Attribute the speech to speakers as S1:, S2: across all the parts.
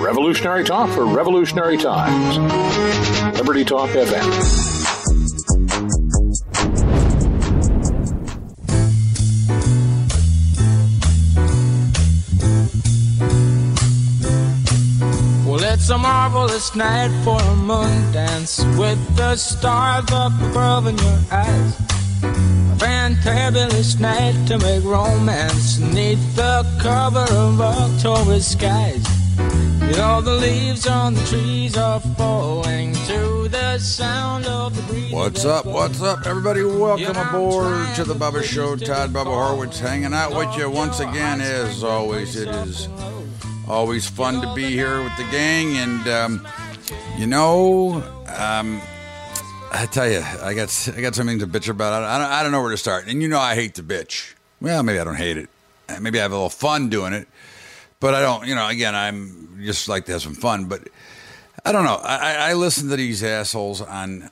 S1: Revolutionary talk for revolutionary times. Liberty Talk FM.
S2: It's a marvelous night for a moon dance with the stars up above in your eyes. A fantabulous night to make romance neath the cover of October skies. You know the leaves on the trees are falling to the sound of the breeze.
S3: What's up, everybody? Welcome aboard to the Bubba Show. Todd Bubba Horwitz hanging out with you once again. As always, it is always fun to be here with the gang, and I tell you, I got something to bitch about. I don't know where to start, and I hate to bitch. Well, maybe I don't hate it. Maybe I have a little fun doing it, but I don't. Again, I'm just like to have some fun. But I don't know. I listen to these assholes on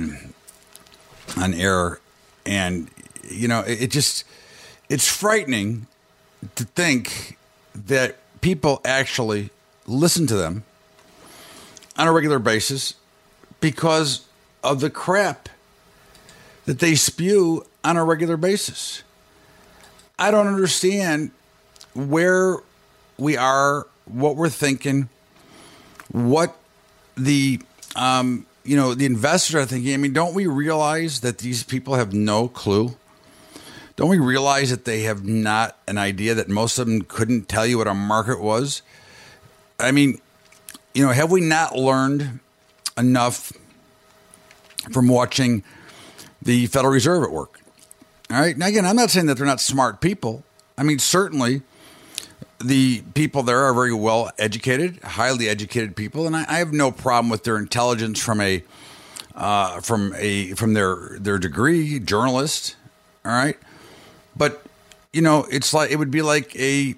S3: air, and it's frightening to think that people actually listen to them on a regular basis because of the crap that they spew on a regular basis. I don't understand where we are, what we're thinking, what the the investors are thinking. I mean, don't we realize that these people have no clue? Don't we realize that they have not an idea, that most of them couldn't tell you what a market was? I mean, have we not learned enough from watching the Federal Reserve at work? All right. Now, again, I'm not saying that they're not smart people. I mean, certainly the people there are very well educated, highly educated people, and I have no problem with their intelligence from their degree, journalist. All right. But, it's like, it would be like a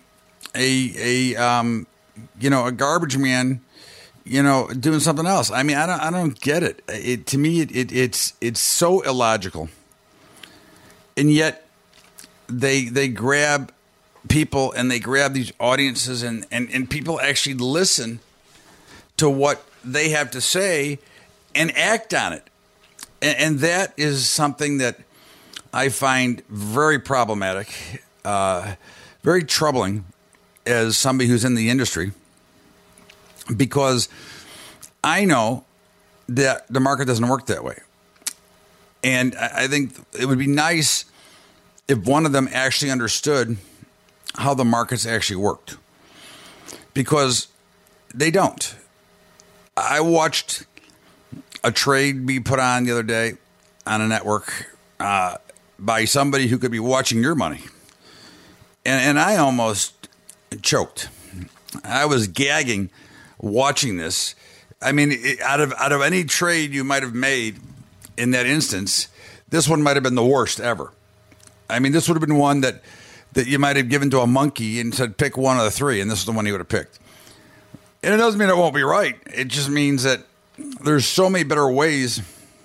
S3: garbage man, doing something else. I mean, I don't get it. To me, it's so illogical. And yet they grab people and they grab these audiences and people actually listen to what they have to say and act on it. And that is something that I find very problematic, very troubling as somebody who's in the industry, because I know that the market doesn't work that way. And I think it would be nice if one of them actually understood how the markets actually worked, because they don't. I watched a trade be put on the other day on a network by somebody who could be watching your money. And I almost choked. I was gagging watching this. I mean, out of any trade you might have made in that instance, this one might have been the worst ever. I mean, this would have been one that you might have given to a monkey and said, pick one of the three, and this is the one he would have picked. And it doesn't mean it won't be right. It just means that there's so many better ways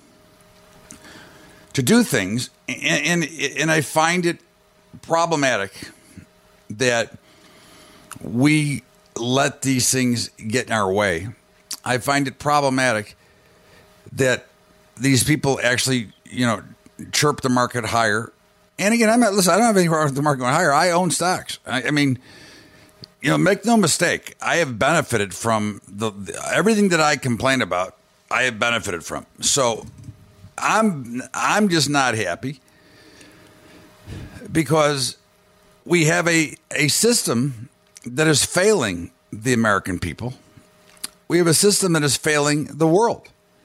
S3: to do things, and I find it problematic that we let these things get in our way. I find it problematic that these people actually, chirp the market higher. And again, I don't have any problem with the market going higher. I own stocks. I mean, make no mistake. I have benefited from everything that I complain about. I have benefited from. So I'm just not happy because we have a system that is failing the American people. We have a system that is failing the world.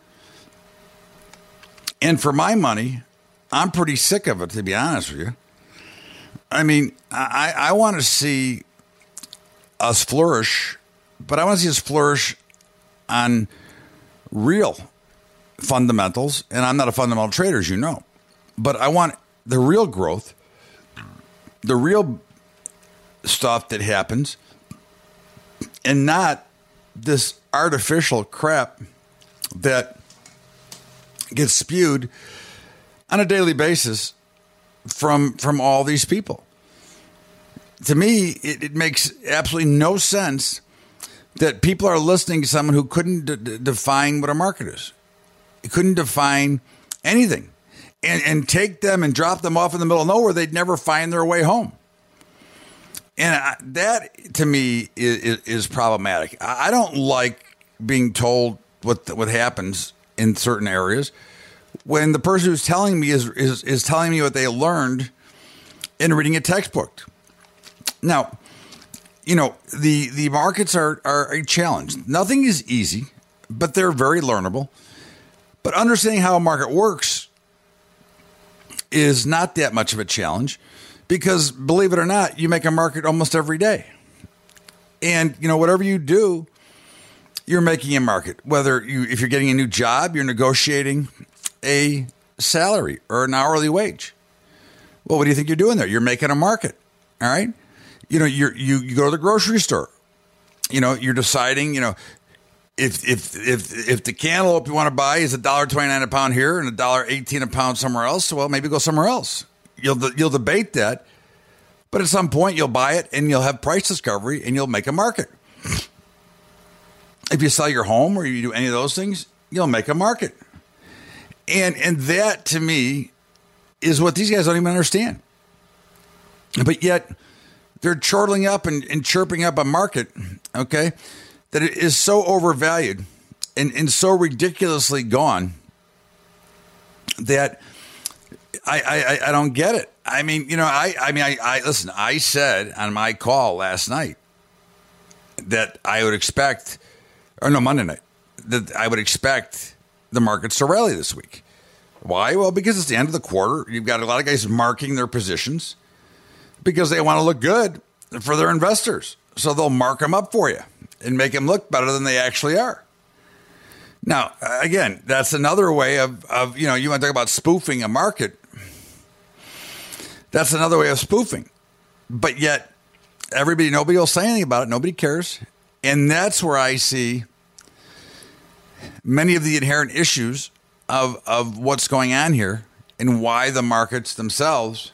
S3: And for my money, I'm pretty sick of it, to be honest with you. I mean, I want to see us flourish, but I want to see us flourish on real fundamentals. And I'm not a fundamental trader, as you know. But I want the real growth, the real stuff that happens, and not this artificial crap that gets spewed on a daily basis from all these people. To me, it makes absolutely no sense that people are listening to someone who couldn't define what a market is. He couldn't define anything. And take them and drop them off in the middle of nowhere, they'd never find their way home. And that, to me, is problematic. I don't like being told what happens in certain areas when the person who's telling me is telling me what they learned in reading a textbook. Now, the markets are a challenge. Nothing is easy, but they're very learnable. But understanding how a market works is not that much of a challenge because, believe it or not, you make a market almost every day. And, whatever you do, you're making a market. If you're getting a new job, you're negotiating a salary or an hourly wage. Well, what do you think you're doing there? You're making a market. All right. You go to the grocery store. You're deciding, if the cantaloupe you want to buy is $1.29 a pound here and $1.18 a pound somewhere else, well, maybe go somewhere else. You'll debate that, but at some point you'll buy it and you'll have price discovery and you'll make a market. If you sell your home or you do any of those things, you'll make a market. And that to me is what these guys don't even understand. But yet they're chortling up and chirping up a market, okay, that it is so overvalued and so ridiculously gone that I don't get it. I mean, listen, I said on my call last night that I would expect, Monday night, that I would expect the markets to rally this week. Why? Well, because it's the end of the quarter. You've got a lot of guys marking their positions because they want to look good for their investors. So they'll mark them up for you and make them look better than they actually are. Now, again, that's another way of you want to talk about spoofing a market. That's another way of spoofing. But yet, nobody will say anything about it. Nobody cares. And that's where I see many of the inherent issues of what's going on here and why the markets themselves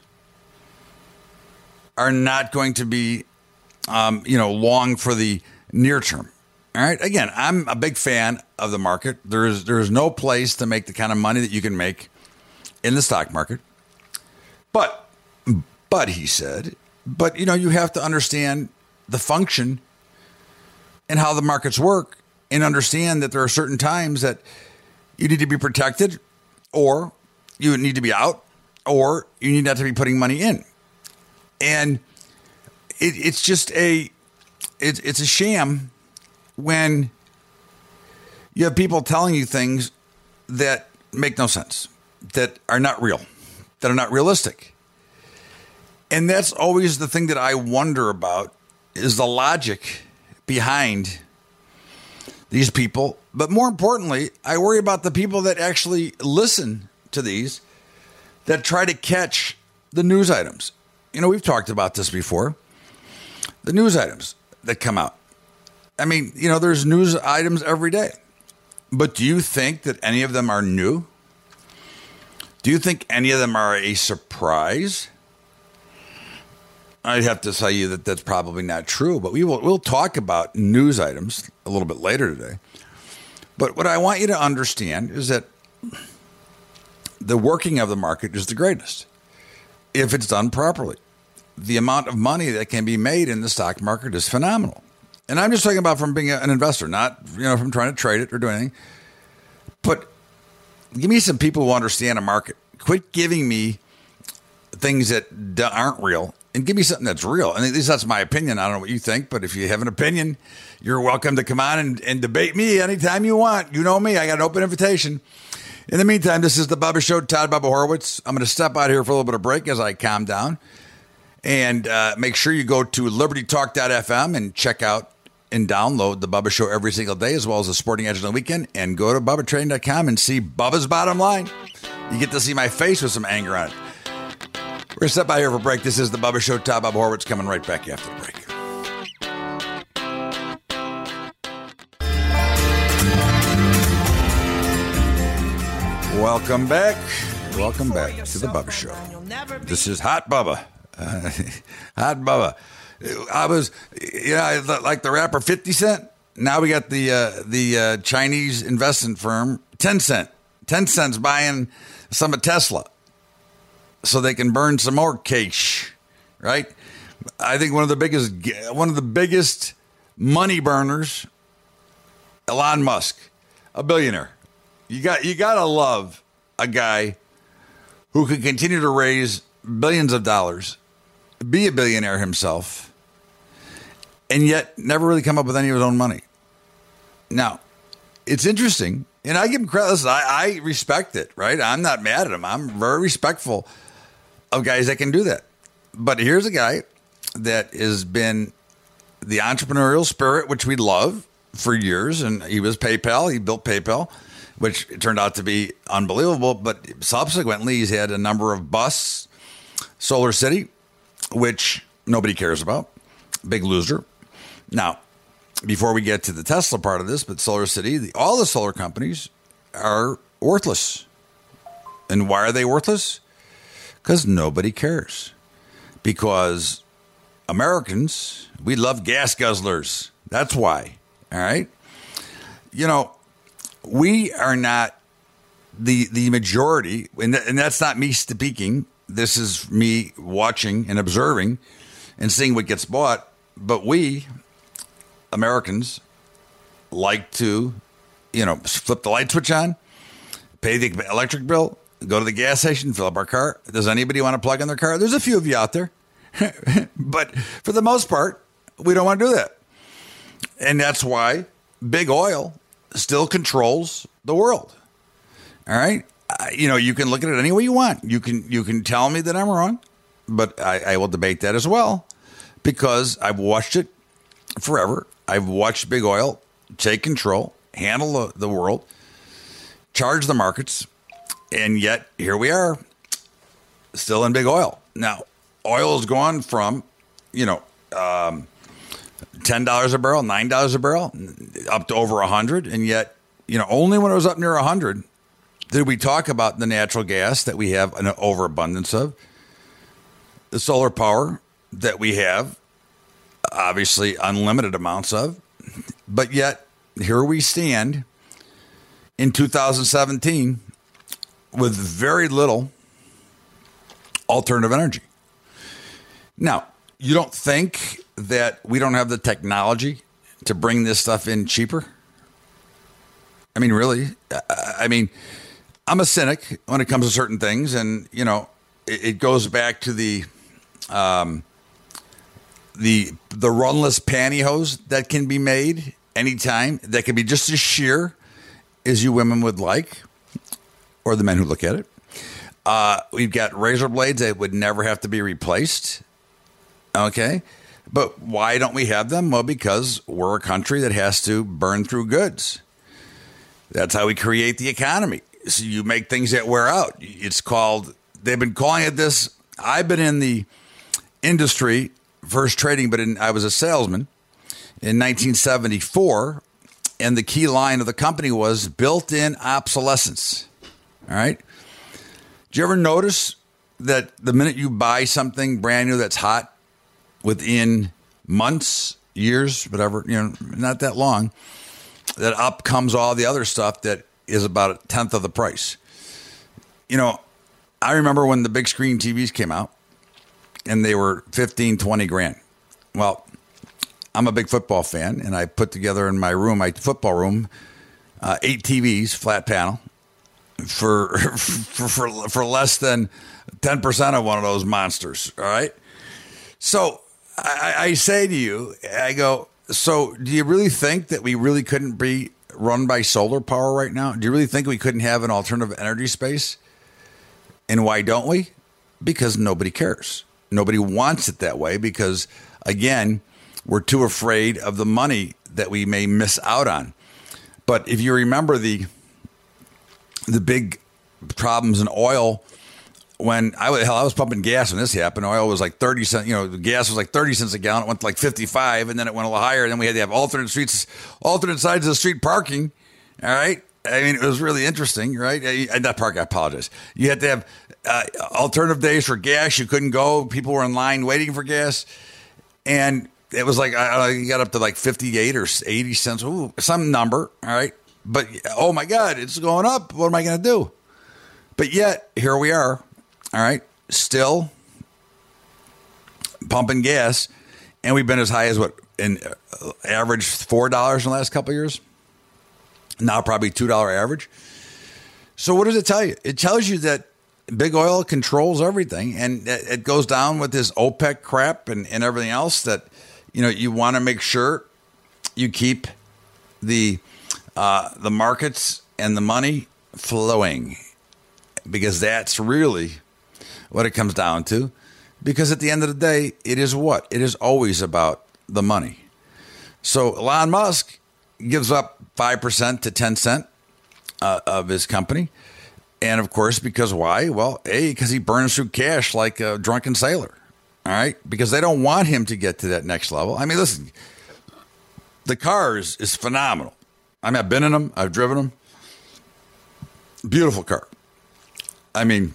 S3: are not going to be, long for the near term. All right. Again, I'm a big fan of the market. There is no place to make the kind of money that you can make in the stock market. But he said, you have to understand the function and how the markets work and understand that there are certain times that you need to be protected or you need to be out or you need not to be putting money in. And it's just it's a sham when you have people telling you things that make no sense, that are not real, that are not realistic. And that's always the thing that I wonder about is the logic behind these people. But more importantly, I worry about the people that actually listen to these, that try to catch the news items. We've talked about this before. The news items that come out. I mean, there's news items every day. But do you think that any of them are new? Do you think any of them are a surprise? I'd have to tell you that that's probably not true, but we'll talk about news items a little bit later today. But what I want you to understand is that the working of the market is the greatest if it's done properly. The amount of money that can be made in the stock market is phenomenal. And I'm just talking about from being an investor, not from trying to trade it or do anything. But give me some people who understand a market. Quit giving me things that aren't real. And give me something that's real. And at least that's my opinion. I don't know what you think, but if you have an opinion, you're welcome to come on and debate me anytime you want. You know me. I got an open invitation. In the meantime, this is the Bubba Show, Todd Bubba Horowitz. I'm going to step out here for a little bit of break as I calm down. And make sure you go to libertytalk.fm and check out and download the Bubba Show every single day, as well as the Sporting Edge on the weekend. And go to BubbaTrading.com and see Bubba's Bottom Line. You get to see my face with some anger on it. We're going to step out here for a break. This is the Bubba Show. Todd Bubba Horowitz coming right back after the break. Welcome back. Welcome back to the Bubba Show. This is Hot Bubba. Hot Bubba. I was, like the rapper 50 Cent. Now we got the Chinese investment firm Tencent. Tencent's buying some of Tesla so they can burn some more cash, right? I think one of the biggest money burners, Elon Musk, a billionaire. You gotta love a guy who can continue to raise billions of dollars, be a billionaire himself, and yet never really come up with any of his own money. Now, it's interesting, and I give him credit. Listen, I respect it, right? I'm not mad at him. I'm very respectful of guys that can do that. But here's a guy that has been the entrepreneurial spirit, which we love for years, and he was PayPal. He built PayPal, which turned out to be unbelievable. But subsequently, he's had a number of busts. Solar City, which nobody cares about. Big loser. Now, before we get to the Tesla part of this, but Solar City, all the solar companies are worthless. And why are they worthless? Because nobody cares. Because Americans, we love gas guzzlers. That's why. All right? You know, we are not the majority, and that's not me speaking. This is me watching and observing and seeing what gets bought. But we, Americans, like to, flip the light switch on, pay the electric bill, go to the gas station, fill up our car. Does anybody want to plug in their car? There's a few of you out there. But for the most part, we don't want to do that. And that's why big oil still controls the world. All right? You can look at it any way you want. You can tell me that I'm wrong, but I will debate that as well because I've watched it forever. I've watched big oil take control, handle the world, charge the markets, and yet here we are still in big oil. Now, oil has gone from, $10 a barrel, $9 a barrel, up to over 100, and yet, only when it was up near 100 did we talk about the natural gas that we have an overabundance of, the solar power that we have, obviously unlimited amounts of, but yet here we stand in 2017 with very little alternative energy. Now, you don't think that we don't have the technology to bring this stuff in cheaper? I mean, really? I'm a cynic when it comes to certain things, and it goes back to the runless pantyhose that can be made anytime, that can be just as sheer as you women would like, or the men who look at it. We've got razor blades that would never have to be replaced. Okay, but why don't we have them? Well, because we're a country that has to burn through goods. That's how we create the economy. So you make things that wear out. They've been calling it this. I've been in the industry, first trading, but I was a salesman in 1974. And the key line of the company was built-in obsolescence. All right. Do you ever notice that the minute you buy something brand new that's hot, within months, years, whatever, not that long, that up comes all the other stuff that is about a tenth of the price. I remember when the big screen TVs came out and they were 15, 20 grand. Well, I'm a big football fan, and I put together in my football room, 8 TVs, flat panel, for less than 10% of one of those monsters. All right. So I say to you, I go, so do you really think that we really couldn't be run by solar power right now? Do you really think we couldn't have an alternative energy space? And why don't we? Because nobody cares. Nobody wants it that way because, again, we're too afraid of the money that we may miss out on. But if you remember the big problems in oil, when I was pumping gas when this happened, oil was like 30 cents, the gas was like 30 cents a gallon. It went to like 55, and then it went a little higher. And then we had to have alternate sides of the street parking. All right. I mean, it was really interesting, right? Not parking, I apologize. You had to have alternative days for gas. You couldn't go. People were in line waiting for gas. And it was like, you got up to like 58 or 80 cents. Ooh, some number. All right. But, oh my God, it's going up. What am I going to do? But yet, here we are. All right. Still pumping gas. And we've been as high as what? An average $4 in the last couple of years. Now probably $2 average. So what does it tell you? It tells you that big oil controls everything, and it goes down with this OPEC crap and everything else that, you want to make sure you keep the markets and the money flowing, because that's really what it comes down to. Because at the end of the day, it is what? It is always about the money. So Elon Musk gives up 5% to 10 cents of his company. And of course, because why? Well, because he burns through cash like a drunken sailor. All right. Because they don't want him to get to that next level. I mean, listen, the car is phenomenal. I mean, I've been in them. I've driven them. Beautiful car. I mean,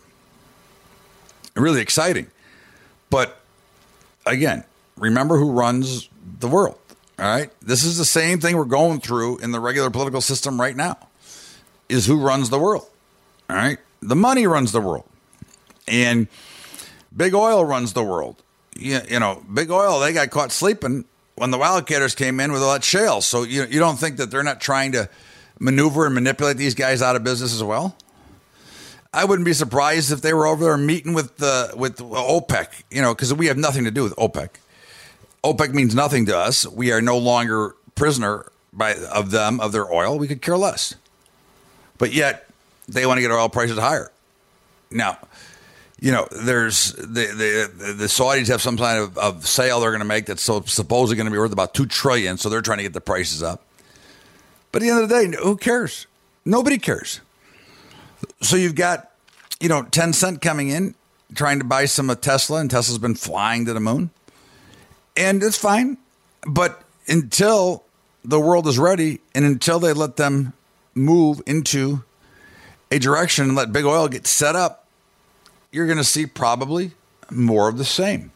S3: really exciting. But again, remember who runs the world. All right. This is the same thing we're going through in the regular political system right now, is who runs the world. All right. The money runs the world, and big oil runs the world. Big oil, they got caught sleeping when the wildcatters came in with all that shale. So you don't think that they're not trying to maneuver and manipulate these guys out of business as well? I wouldn't be surprised if they were over there meeting with OPEC, because we have nothing to do with OPEC. OPEC means nothing to us. We are no longer prisoner of their oil. We could care less. But yet they want to get oil prices higher. Now, there's the Saudis have some kind of sale they're going to make that's supposedly going to be worth about $2 trillion. So they're trying to get the prices up. But at the end of the day, who cares? Nobody cares. So you've got, 10 cent coming in, trying to buy some of Tesla, and Tesla's been flying to the moon. And it's fine. But until the world is ready, and until they let them move into a direction and let big oil get set up, you're going to see probably more of the same.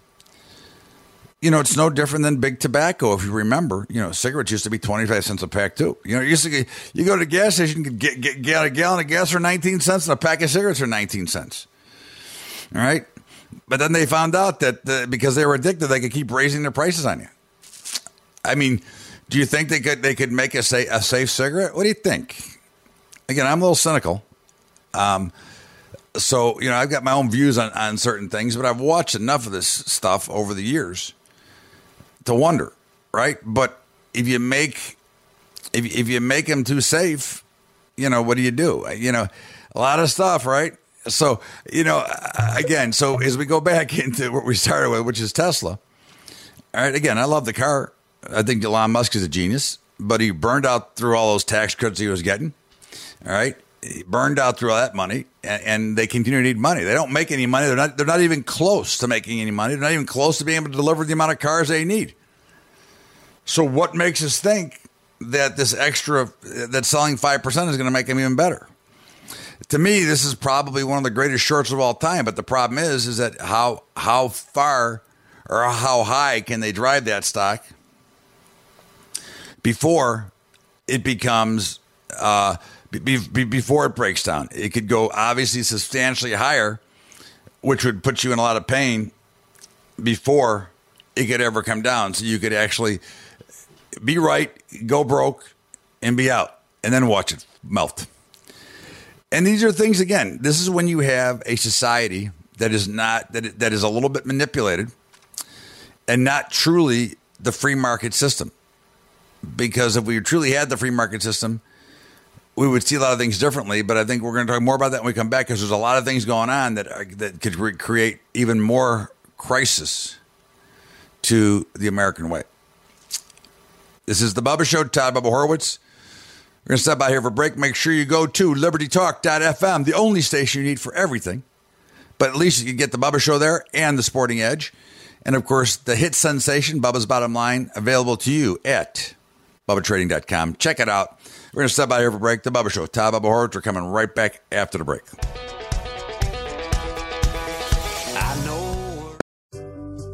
S3: It's no different than big tobacco. If you remember, cigarettes used to be 25 cents a pack too. You go to the gas station, you can get a gallon of gas for 19 cents and a pack of cigarettes for 19 cents. All right. But then they found out that because they were addicted, they could keep raising their prices on you. I mean, do you think they could make a safe cigarette? What do you think? Again, I'm a little cynical. So, I've got my own views on certain things, but I've watched enough of this stuff over the years to wonder, right? But if you make them too safe, what do you do? A lot of stuff, right? So, again, so as we go back into what we started with, which is Tesla. All right. Again, I love the car. I think Elon Musk is a genius, but he burned out through all those tax credits he was getting. All right. He burned out through all that money, and they continue to need money. They don't make any money. They're not even close to making any money. They're not even close to being able to deliver the amount of cars they need. So what makes us think that this extra, that selling 5% is going to make them even better? To me, this is probably one of the greatest shorts of all time. But the problem is that how far or how high can they drive that stock before it becomes before it breaks down? It could go obviously substantially higher, which would put you in a lot of pain before it could ever come down. So you could actually be right, go broke, and be out, and then watch it melt. And these are things, again, this is when you have a society that is not, that is a little bit manipulated and not truly the free market system. Because if we truly had the free market system, we would see a lot of things differently. But I think we're going to talk more about that when we come back, because there's a lot of things going on that could create even more crisis to the American way. This is the Bubba Show, Todd Bubba Horowitz. We're going to stop by here for a break. Make sure you go to LibertyTalk.fm, the only station you need for everything. But at least you can get the Bubba Show there and the Sporting Edge. And, of course, the hit sensation, Bubba's Bottom Line, available to you at BubbaTrading.com. Check it out. We're going to stop by here for a break. The Bubba Show, Todd Bubba Horowitz. We're coming right back after the break.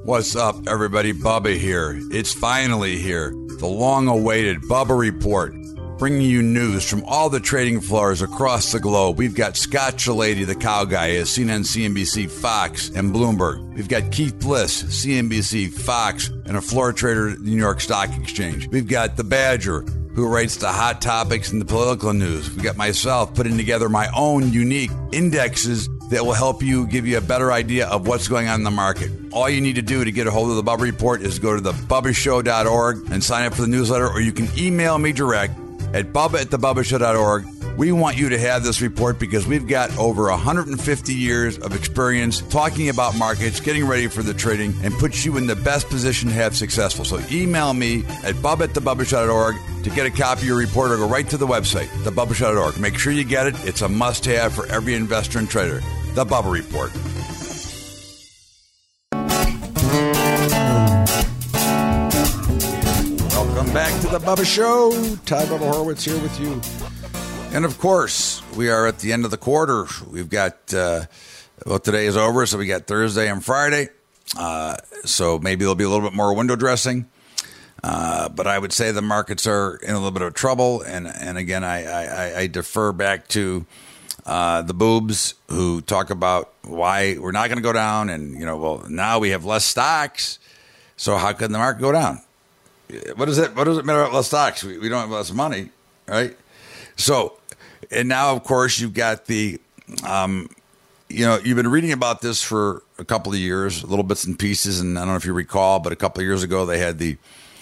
S3: What's up, everybody? Bubba here. It's finally here. The long-awaited Bubba Report, bringing you news from all the trading floors across the globe. We've got Scott Chilady, the cow guy, at CNN, CNBC, Fox, and Bloomberg. We've got Keith Bliss, CNBC, Fox, and a floor trader at the New York Stock Exchange. We've got the Badger, who writes the hot topics and the political news. We've got myself putting together my own unique indexes that will help you, give you a better idea of what's going on in the market. All you need to do to get a hold of the Bubba Report is go to thebubbashow.org and sign up for the newsletter, or you can email me direct at bubba@thebubbashow.org. We want you to have this report because we've got over 150 years of experience talking about markets, getting ready for the trading, and puts you in the best position to have successful. So email me at bubba@thebubbashow.org to get a copy of your report, or go right to the website, thebubbashow.org. Make sure you get it. It's a must-have for every investor and trader. The Bubba Report. Welcome back to the Bubba Show. Ty Bubba Horowitz here with you. And of course, we are at the end of the quarter. We've got, well, today is over, so we got Thursday and Friday. So maybe there'll be a little bit more window dressing. But I would say the markets are in a little bit of trouble. And again, I defer back to the boobs who talk about why we're not going to go down. And, well, now we have less stocks. So how can the market go down? What does it matter about less stocks? We don't have less money, right? So, and now, of course, you've got the, you've been reading about this for a couple of years, little bits and pieces. And I don't know if you recall, but a couple of years ago, they had the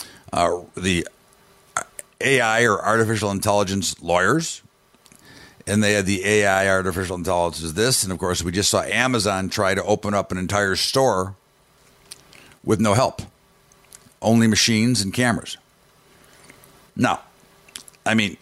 S3: AI, or artificial intelligence, lawyers. And they had the AI, artificial intelligence, this. And, of course, we just saw Amazon try to open up an entire store with no help. Only machines and cameras. Now, I mean,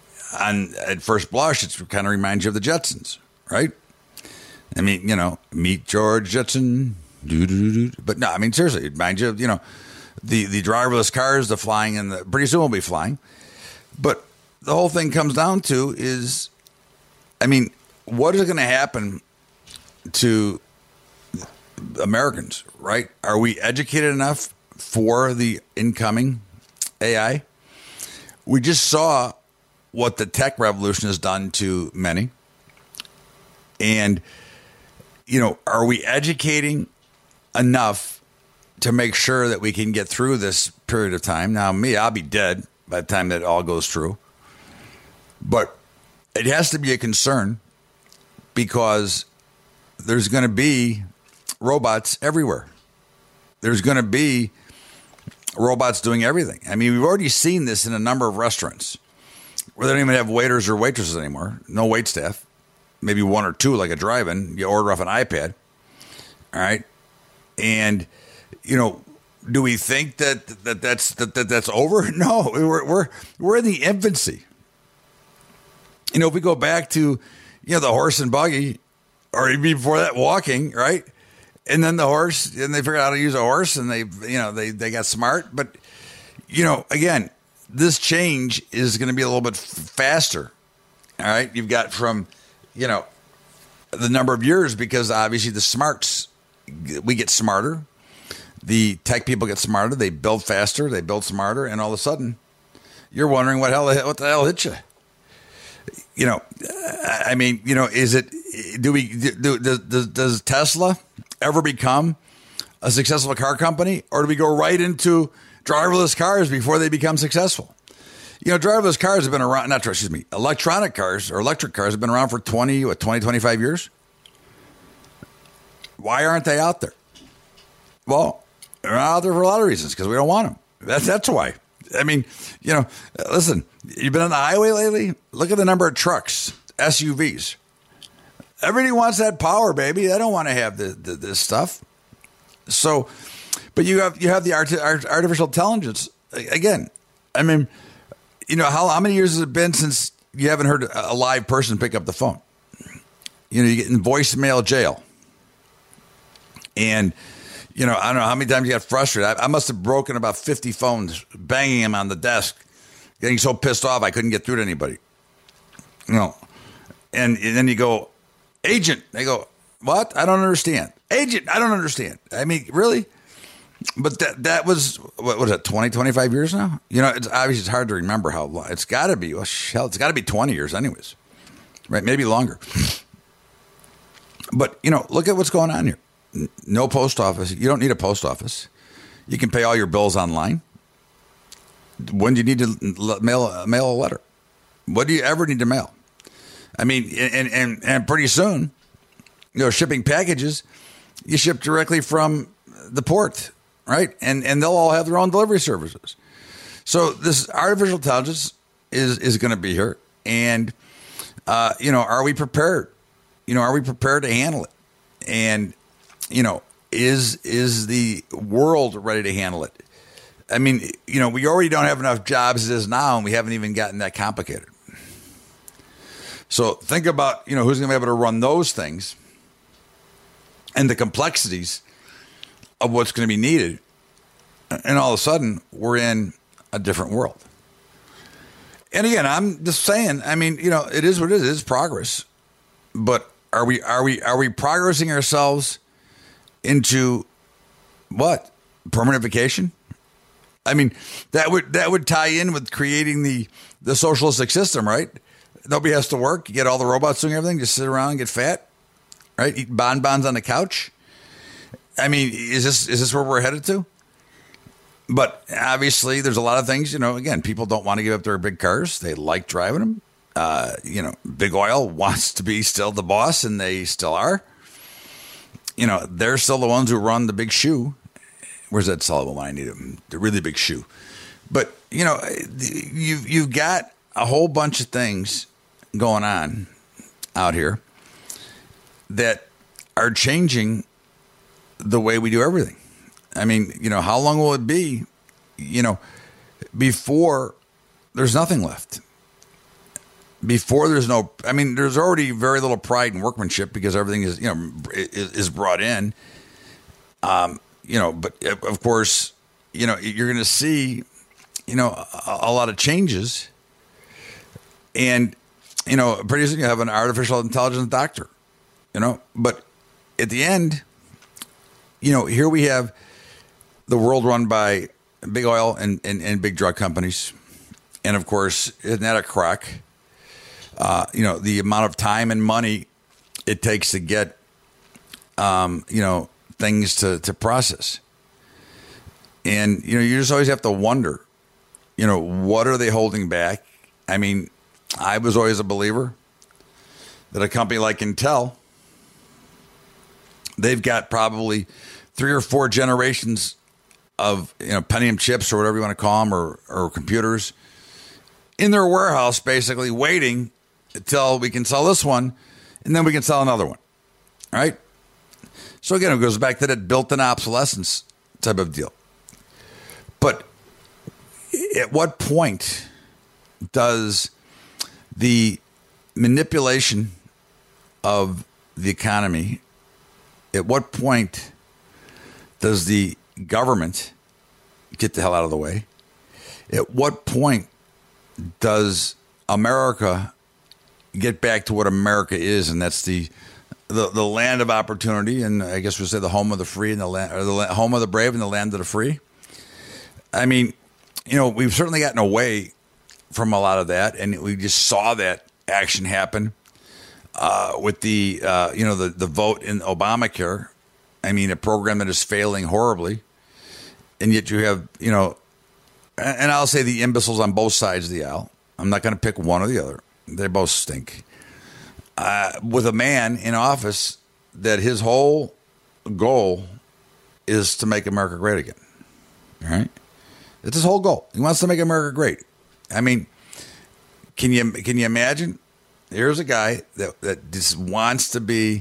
S3: at first blush, it kind of reminds you of the Jetsons, right? I mean, meet George Jetson. But no, I mean, seriously, it reminds you of, the driverless cars, the flying, and pretty soon we'll be flying. But the whole thing comes down to is, I mean, what is going to happen to Americans, right? Are we educated enough for the incoming AI? We just saw what the tech revolution has done to many. And, are we educating enough to make sure that we can get through this period of time? Now, I'll be dead by the time that all goes through. But it has to be a concern because there's going to be robots everywhere. There's going to be robots doing everything. I mean, we've already seen this in a number of restaurants where they don't even have waiters or waitresses anymore. No wait staff. Maybe one or two, like a drive-in. You order off an iPad. All right. And, do we think that's over? No, we're in the infancy. If we go back to, the horse and buggy, or even before that, walking, right? And then the horse, and they figured out how to use a horse, and they got smart. But, again, this change is going to be a little bit faster. All right. You've got from, the number of years, because obviously the smarts, we get smarter. The tech people get smarter. They build faster. They build smarter. And all of a sudden, you're wondering what the hell hit you? I mean, is it, does Tesla ever become a successful car company, or do we go right into driverless cars before they become successful? Driverless cars have been around, electronic cars or electric cars have been around for 25 years. Why aren't they out there? Well, they're not out there for a lot of reasons, because we don't want them. That's why. I mean, listen, you've been on the highway lately? Look at the number of trucks, SUVs. Everybody wants that power, baby. They don't want to have this stuff. So, but you have the artificial intelligence. Again, I mean, how many years has it been since you haven't heard a live person pick up the phone? You get in voicemail jail. And, I don't know how many times you got frustrated. I must have broken about 50 phones, banging them on the desk, getting so pissed off I couldn't get through to anybody. And then you go, agent. They go, what? I don't understand. Agent, I don't understand. I mean, really? But that was, what was it, 20, 25 years now? You know, it's obviously it's hard to remember how long. It's got to be, well, hell, it's got to be 20 years anyways, right? Maybe longer. But, you know, look at what's going on here. No post office. You don't need a post office. You can pay all your bills online. When do you need to mail a letter? What do you ever need to mail? I mean, and pretty soon, you know, shipping packages, you ship directly from the port, right? And they'll all have their own delivery services. So this artificial intelligence is going to be here. And, you know, are we prepared? You know, are we prepared to handle it? And, you know, is the world ready to handle it? I mean, you know, we already don't have enough jobs as it is now, and we haven't even gotten that complicated. So think about, you know, who's going to be able to run those things and the complexities of what's going to be needed. And all of a sudden, we're in a different world. And again, I'm just saying, I mean, you know, it is what it is. It is progress. But are we progressing ourselves into what? Permanent vacation? I mean, that would tie in with creating the socialistic system, right? Nobody has to work. You get all the robots doing everything. Just sit around and get fat, right? Eat bonbons on the couch. I mean, is this where we're headed to? But obviously, there's a lot of things. You know, again, people don't want to give up their big cars. They like driving them. You know, big oil wants to be still the boss, and they still are. You know, they're still the ones who run the big shoe. Where's that Sullivan when I need him? The really big shoe. But, you know, you've got a whole bunch of things going on out here that are changing the way we do everything. I mean, you know, how long will it be, you know, before there's nothing left? Before there's no, I mean, there's already very little pride and workmanship because everything is, you know, is brought in. You know, but of course, you know, you're going to see, you know, a lot of changes. And, you know, pretty soon you have an artificial intelligence doctor, you know. But at the end, you know, here we have the world run by big oil and big drug companies. And, of course, isn't that a crock? You know, the amount of time and money it takes to get, you know, things to process. And, you know, you just always have to wonder, you know, what are they holding back? I mean, I was always a believer that a company like Intel, they've got probably 3 or 4 generations of, you know, Pentium chips or whatever you want to call them, or computers in their warehouse, basically waiting until we can sell this one and then we can sell another one. Right? So again, it goes back to that built-in obsolescence type of deal. But at what point does the manipulation of the economy, at what point does the government get the hell out of the way? At what point does America get back to what America is, and that's the land of opportunity, and I guess we'll say the home of the free and the home of the brave and the land of the free. I mean, you know, we've certainly gotten away from a lot of that, and we just saw that action happen with the you know, the vote in Obamacare. I mean, a program that is failing horribly, and yet you have, you know, and I'll say the imbeciles on both sides of the aisle. I'm not going to pick one or the other. They both stink. With a man in office that his whole goal is to make America great again. All right? It's his whole goal. He wants to make America great. I mean, can you imagine? Here's a guy that just wants to be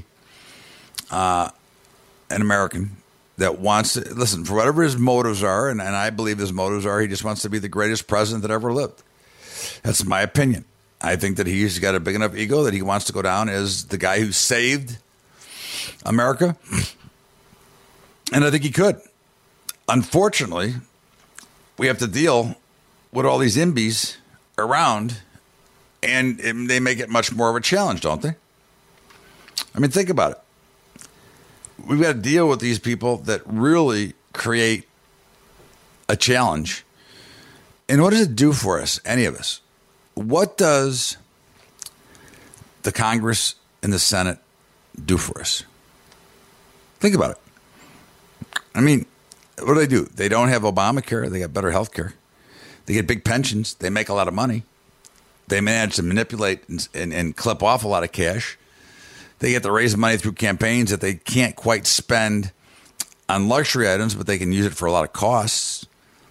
S3: an American, that wants to, listen, for whatever his motives are, and I believe his motives are, he just wants to be the greatest president that ever lived. That's my opinion. I think that he's got a big enough ego that he wants to go down as the guy who saved America. And I think he could. Unfortunately, we have to deal with all these imbies around, and they make it much more of a challenge, don't they? I mean, think about it. We've got to deal with these people that really create a challenge. And what does it do for us, any of us? What does the Congress and the Senate do for us? Think about it. I mean, what do? They don't have Obamacare. They got better health care. They get big pensions. They make a lot of money. They manage to manipulate and clip off a lot of cash. They get to raise money through campaigns that they can't quite spend on luxury items, but they can use it for a lot of costs.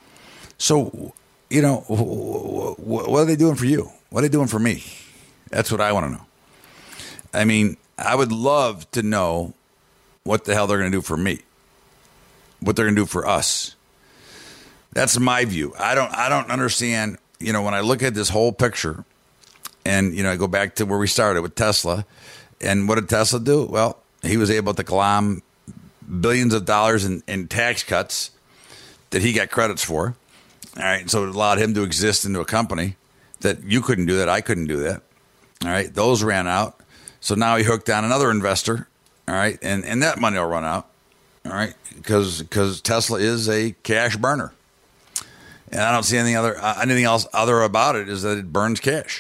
S3: So, you know, what are they doing for you? What are they doing for me? That's what I want to know. I mean, I would love to know what the hell they're going to do for me, what they're going to do for us. That's my view. I don't understand. You know, when I look at this whole picture, and you know, I go back to where we started with Tesla, and what did Tesla do? Well, he was able to glom billions of dollars in tax cuts that he got credits for. All right, so it allowed him to exist into a company that you couldn't do that, I couldn't do that. All right, those ran out. So now he hooked on another investor. All right, and that money will run out. All right, because Tesla is a cash burner, and I don't see anything else other about it is that it burns cash.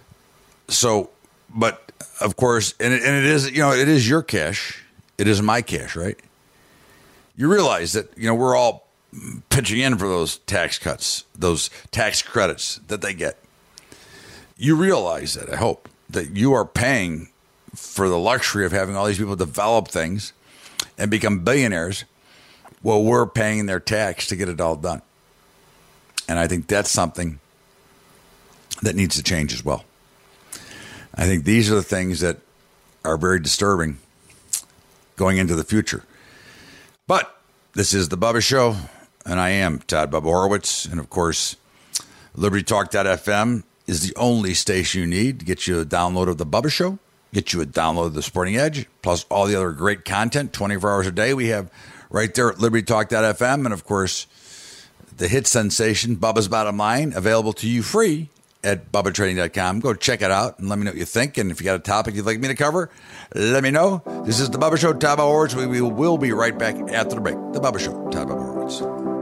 S3: So, but of course, and it is, you know, it is your cash. It is my cash, right? You realize that, you know, we're all pitching in for those tax cuts, those tax credits that they get. You realize that, I hope, that you are paying for the luxury of having all these people develop things and become billionaires while we're paying their tax to get it all done. And I think that's something that needs to change as well. I think these are the things that are very disturbing going into the future. But this is the Bubba Show, and I am Todd Bubba Horowitz. And of course, LibertyTalk.fm is the only station you need to get you a download of the Bubba Show, get you a download of the Sporting Edge, plus all the other great content 24 hours a day we have right there at LibertyTalk.fm. And of course, the hit sensation, Bubba's Bottom Line, available to you free at BubbaTrading.com. Go check it out and let me know what you think. And if you got a topic you'd like me to cover, let me know. This is the Bubba Show, Todd Bubba Horowitz. We will be right back after the break. The Bubba Show, Todd Bubba Horowitz.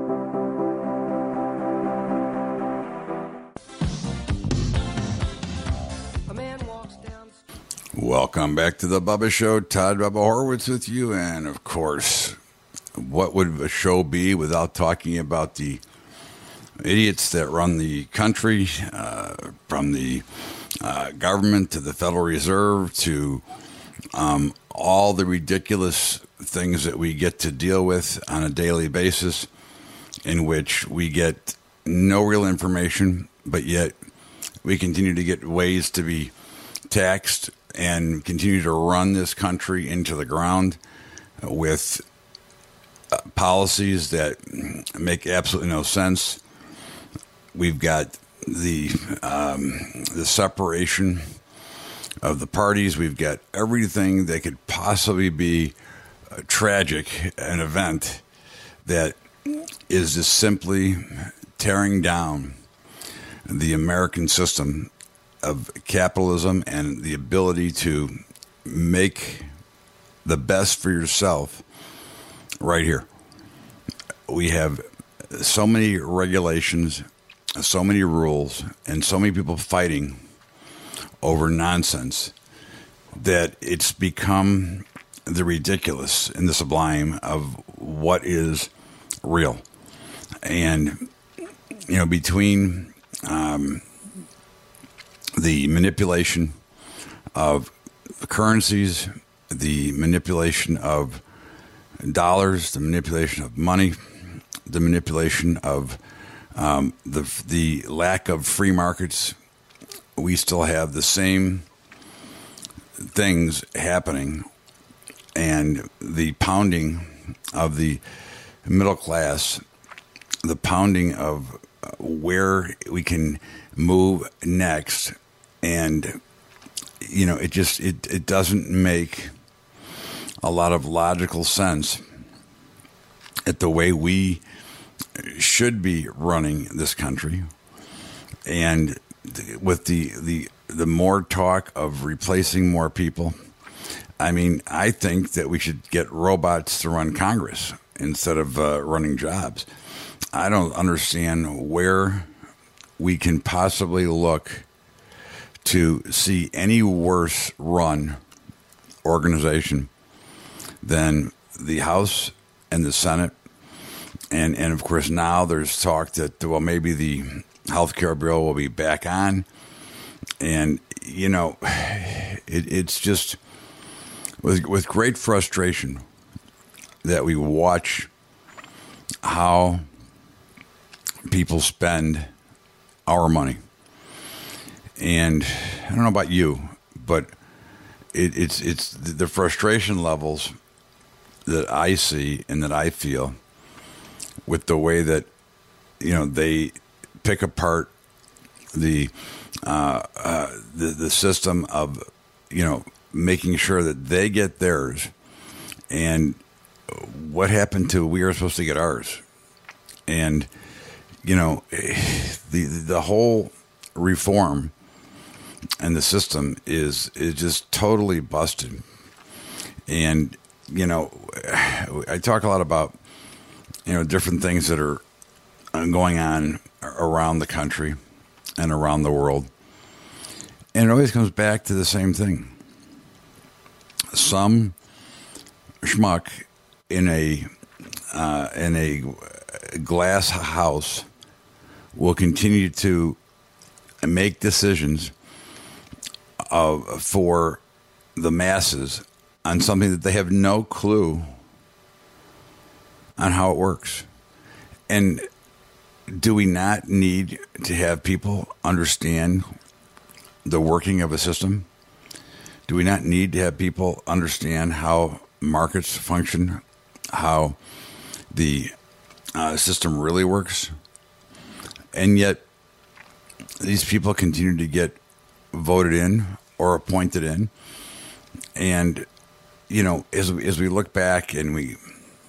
S3: Welcome back to the Bubba Show. Todd Bubba Horowitz with you. And, of course, what would a show be without talking about the idiots that run the country, from the government to the Federal Reserve to all the ridiculous things that we get to deal with on a daily basis, in which we get no real information, but yet we continue to get ways to be taxed and continue to run this country into the ground with policies that make absolutely no sense. We've got the separation of the parties. We've got everything that could possibly be tragic, an event that is just simply tearing down the American system of capitalism and the ability to make the best for yourself right here. We have so many regulations, so many rules, and so many people fighting over nonsense that it's become the ridiculous and the sublime of what is real. And, you know, between the manipulation of currencies, the manipulation of dollars, the manipulation of money, the manipulation of the lack of free markets, we still have the same things happening, and the pounding of the middle class, the pounding of where we can move next, and you know, it doesn't make a lot of logical sense at the way we should be running this country. And with the more talk of replacing more people, I mean, I think that we should get robots to run Congress instead of running jobs. I don't understand where we can possibly look to see any worse run organization than the House and the Senate. And of course, now there's talk that, well, maybe the health care bill will be back on. And, you know, it's just with great frustration that we watch how people spend our money. And I don't know about you, but it's the frustration levels that I see and that I feel with the way that, you know, they pick apart the system of, you know, making sure that they get theirs, and what happened to we are supposed to get ours. And, you know, the whole reform and the system is just totally busted. And, you know, I talk a lot about, you know, different things that are going on around the country and around the world. And it always comes back to the same thing. Some schmuck in a glass house will continue to make decisions for the masses on something that they have no clue on how it works. And do we not need to have people understand the working of a system? Do we not need to have people understand how markets function, how the system really works? And yet these people continue to get voted in or appointed in. And, you know, as we look back and we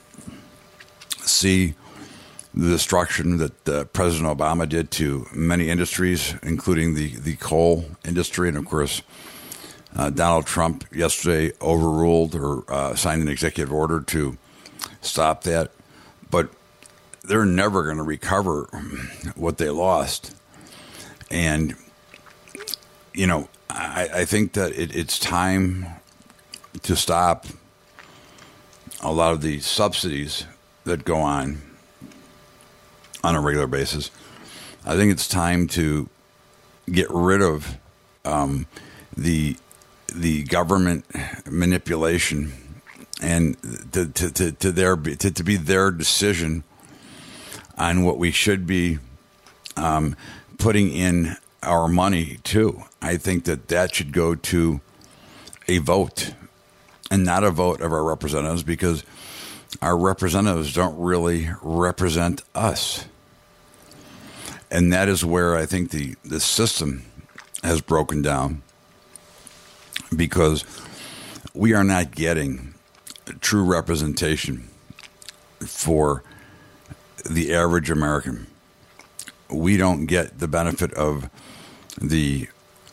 S3: see the destruction that President Obama did to many industries, including the coal industry, and of course, Donald Trump yesterday overruled or signed an executive order to stop that. But they're never going to recover what they lost. And, you know, I think that it's time to stop a lot of the subsidies that go on a regular basis. I think it's time to get rid of the government manipulation, and to be their decision on what we should be putting in our money to. I think that should go to a vote, and not a vote of our representatives, because our representatives don't really represent us. And that is where I think the system has broken down, because we are not getting true representation for the average American. We don't get the benefit of the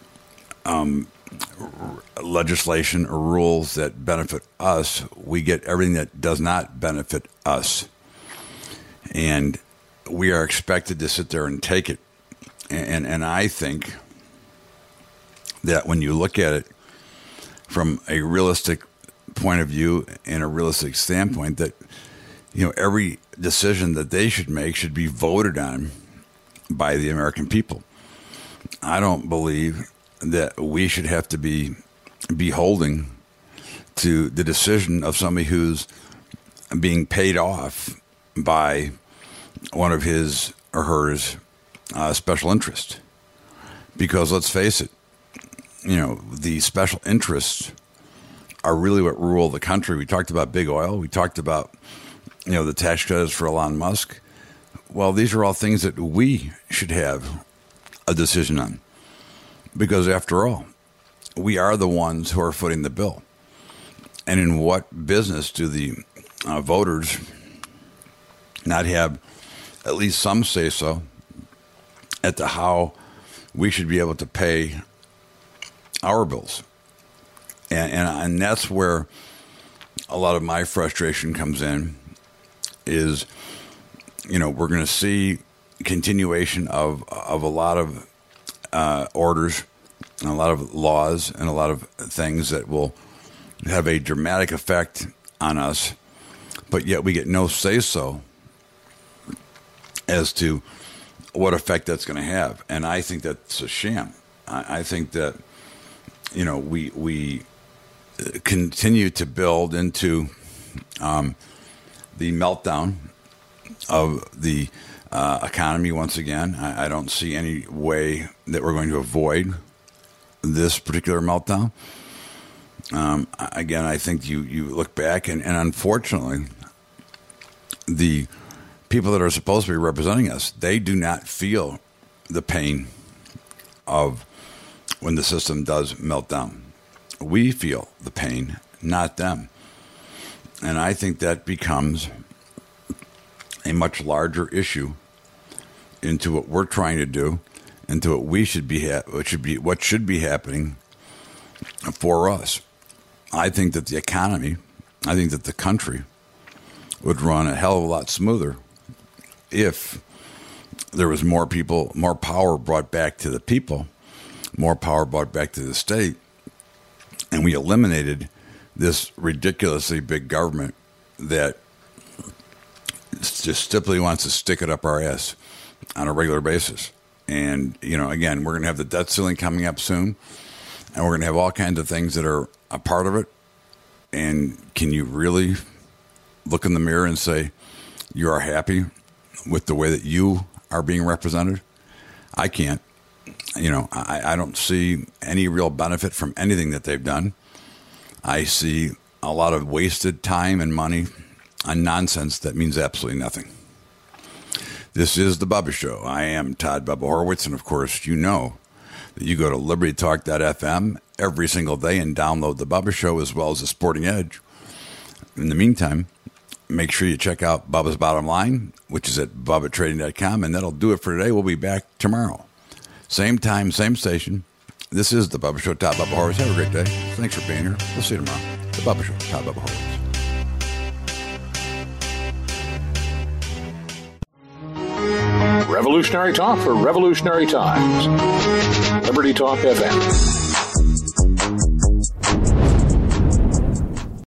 S3: legislation or rules that benefit us. We get everything that does not benefit us. And we are expected to sit there and take it. And I think that when you look at it from a realistic point of view and a realistic standpoint, that, you know, every decision that they should make should be voted on by the American people. I don't believe that we should have to be beholden to the decision of somebody who's being paid off by one of his or hers special interest. Because let's face it, you know, the special interests are really what rule the country. We talked about big oil. We talked about, you know, the tax credits for Elon Musk. Well, these are all things that we should have a decision on. Because after all, we are the ones who are footing the bill. And in what business do the voters not have at least some say-so as to how we should be able to pay our bills? And that's where a lot of my frustration comes in, is we're going to see continuation of a lot of orders and a lot of laws and a lot of things that will have a dramatic effect on us, but yet we get no say-so as to what effect that's going to have. And I think that's a sham. I think that, we continue to build into the meltdown of the economy once again. I don't see any way that we're going to avoid this particular meltdown. Again, I think you look back, and unfortunately, the people that are supposed to be representing us, they do not feel the pain of when the system does melt down. We feel the pain, not them. And I think that becomes a much larger issue into what we're trying to do, into what we should be, what should be happening for us. I think that the economy, I think that the country would run a hell of a lot smoother if there was more people, more power brought back to the people, more power brought back to the state, and we eliminated this ridiculously big government that just simply wants to stick it up our ass on a regular basis. And, again, we're going to have the debt ceiling coming up soon, and we're going to have all kinds of things that are a part of it. And can you really look in the mirror and say you are happy with the way that you are being represented? I can't. I don't see any real benefit from anything that they've done. I see a lot of wasted time and money on nonsense that means absolutely nothing. This is The Bubba Show. I am Todd Bubba Horowitz, and of course, you know that you go to LibertyTalk.fm every single day and download The Bubba Show as well as The Sporting Edge. In the meantime, make sure you check out Bubba's Bottom Line, which is at BubbaTrading.com, and that'll do it for today. We'll be back tomorrow. Same time, same station. This is The Bubba Show, Todd Bubba Horowitz. Have a great day. Thanks for being here. We'll see you tomorrow. The Bubba Show, Todd Bubba Horowitz.
S1: Revolutionary talk for revolutionary times. Liberty Talk FM.